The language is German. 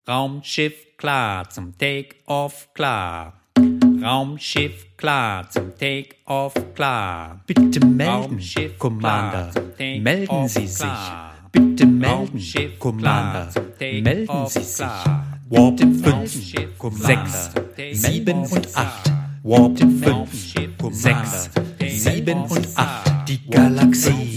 Raumschiff klar zum Take-Off klar. Raumschiff klar zum Take-Off klar. Bitte melden, Raumschiff Commander. klar zum Take-Off Melden Sie sich. klar. Bitte melden, Raumschiff Commander. klar zum Take-Off Melden Sie sich. klar. Warp Bitte 5, Raumschiff Commander. klar zum Take-Off 7 und klar. 8. Warp 5, Raumschiff Commander. klar zum Take-Off 7 und klar. 8. Die Galaxie